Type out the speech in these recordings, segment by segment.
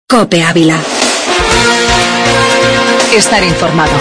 COPE Ávila. Estar informado.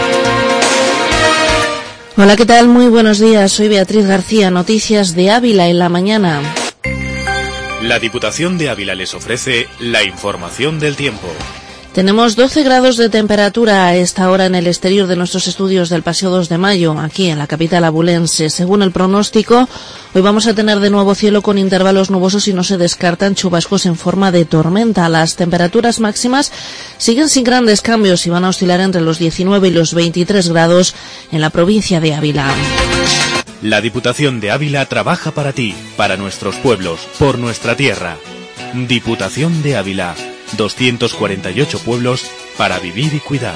Hola, ¿qué tal? Muy buenos días. Soy Beatriz García. Noticias de Ávila en la mañana. La Diputación de Ávila les ofrece la información del tiempo. Tenemos 12 grados de temperatura a esta hora en el exterior de nuestros estudios del Paseo 2 de Mayo, aquí en la capital abulense. Según el pronóstico, hoy vamos a tener de nuevo cielo con intervalos nubosos y no se descartan chubascos en forma de tormenta. Las temperaturas máximas siguen sin grandes cambios y van a oscilar entre los 19 y los 23 grados en la provincia de Ávila. La Diputación de Ávila trabaja para ti, para nuestros pueblos, por nuestra tierra. Diputación de Ávila. 248 pueblos para vivir y cuidar.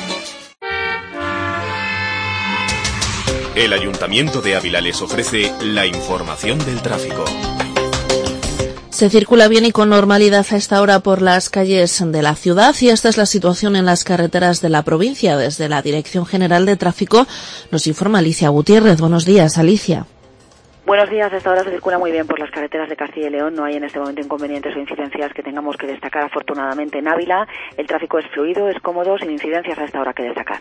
El Ayuntamiento de Ávila les ofrece la información del tráfico. Se circula bien y con normalidad a esta hora por las calles de la ciudad y esta es la situación en las carreteras de la provincia. Desde la Dirección General de Tráfico nos informa Alicia Gutiérrez. Buenos días, Alicia. Buenos días, a esta hora se circula muy bien por las carreteras de Castilla y León, no hay en este momento inconvenientes o incidencias que tengamos que destacar afortunadamente en Ávila, el tráfico es fluido, es cómodo, sin incidencias a esta hora que destacar.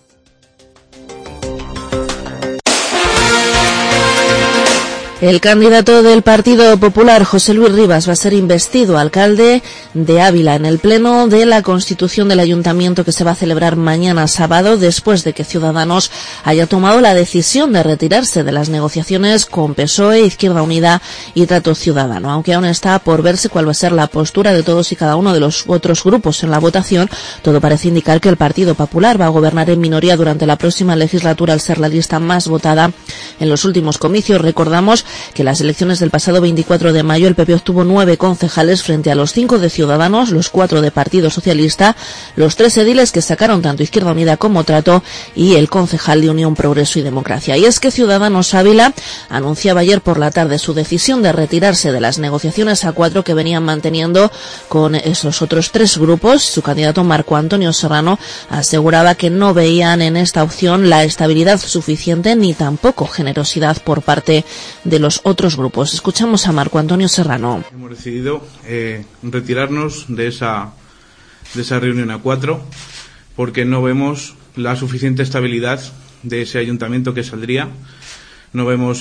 El candidato del Partido Popular, José Luis Rivas, va a ser investido alcalde de Ávila en el pleno de la Constitución del Ayuntamiento que se va a celebrar mañana sábado después de que Ciudadanos haya tomado la decisión de retirarse de las negociaciones con PSOE, Izquierda Unida y Trato Ciudadano. Aunque aún está por verse cuál va a ser la postura de todos y cada uno de los otros grupos en la votación, todo parece indicar que el Partido Popular va a gobernar en minoría durante la próxima legislatura al ser la lista más votada en los últimos comicios. Recordamos que en las elecciones del pasado 24 de mayo el PP obtuvo 9 concejales frente a los 5 de Ciudadanos, los 4 de Partido Socialista, los 3 ediles que sacaron tanto Izquierda Unida como Trato y el concejal de Unión, Progreso y Democracia. Y es que Ciudadanos Ávila anunciaba ayer por la tarde su decisión de retirarse de las negociaciones a 4 que venían manteniendo con esos otros 3 grupos. Su candidato Marco Antonio Serrano aseguraba que no veían en esta opción la estabilidad suficiente ni tampoco generosidad por parte de los otros grupos. Escuchamos a Marco Antonio Serrano. Hemos decidido retirarnos de esa reunión a 4 porque no vemos la suficiente estabilidad de ese ayuntamiento que saldría, no vemos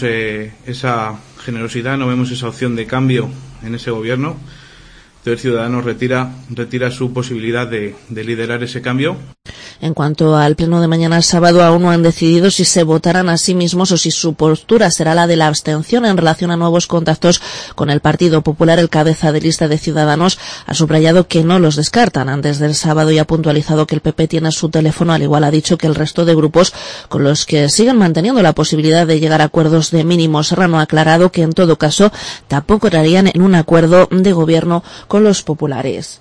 esa generosidad, no vemos esa opción de cambio en ese gobierno. Entonces Ciudadanos retira su posibilidad de liderar ese cambio. En cuanto al pleno de mañana sábado, aún no han decidido si se votarán a sí mismos o si su postura será la de la abstención en relación a nuevos contactos con el Partido Popular. El cabeza de lista de Ciudadanos ha subrayado que no los descartan antes del sábado y ha puntualizado que el PP tiene su teléfono, al igual ha dicho que el resto de grupos con los que siguen manteniendo la posibilidad de llegar a acuerdos de mínimo. Serrano ha aclarado que en todo caso tampoco entrarían en un acuerdo de gobierno con los populares.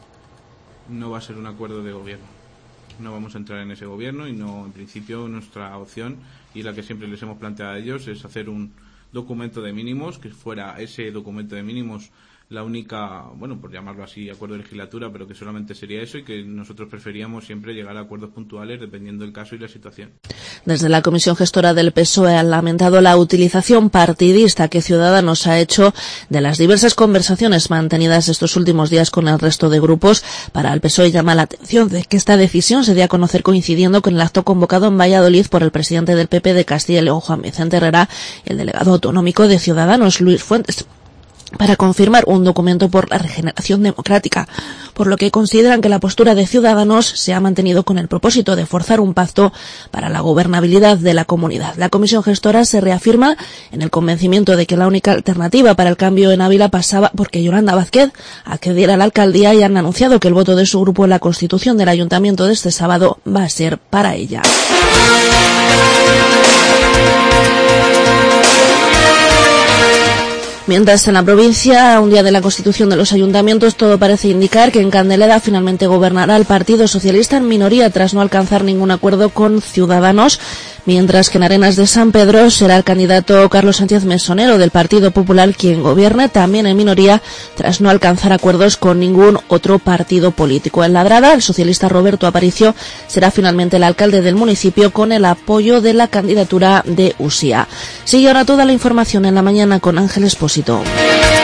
No va a ser un acuerdo de gobierno. No vamos a entrar en ese gobierno y no, en principio, nuestra opción y la que siempre les hemos planteado a ellos es hacer un documento de mínimos, que fuera ese documento de mínimos la única, bueno, por llamarlo así, acuerdo de legislatura, pero que solamente sería eso y que nosotros preferíamos siempre llegar a acuerdos puntuales dependiendo del caso y la situación. Desde la Comisión Gestora del PSOE han lamentado la utilización partidista que Ciudadanos ha hecho de las diversas conversaciones mantenidas estos últimos días con el resto de grupos. Para el PSOE llama la atención de que esta decisión se dé a conocer coincidiendo con el acto convocado en Valladolid por el presidente del PP de Castilla y León, Juan Vicente Herrera, y el delegado autonómico de Ciudadanos, Luis Fuentes, para confirmar un documento por la regeneración democrática, por lo que consideran que la postura de Ciudadanos se ha mantenido con el propósito de forzar un pacto para la gobernabilidad de la comunidad. La comisión gestora se reafirma en el convencimiento de que la única alternativa para el cambio en Ávila pasaba porque Yolanda Vázquez accediera a la alcaldía y han anunciado que el voto de su grupo en la constitución del ayuntamiento de este sábado va a ser para ella. Mientras en la provincia, a un día de la constitución de los ayuntamientos, todo parece indicar que en Candelera finalmente gobernará el Partido Socialista en minoría tras no alcanzar ningún acuerdo con Ciudadanos, mientras que en Arenas de San Pedro será el candidato Carlos Sánchez Mesonero del Partido Popular quien gobierne también en minoría tras no alcanzar acuerdos con ningún otro partido político. En Ladrada, el socialista Roberto Aparicio será finalmente el alcalde del municipio con el apoyo de la candidatura de Usía. Sigue ahora toda la información en la mañana con Ángeles Pósito.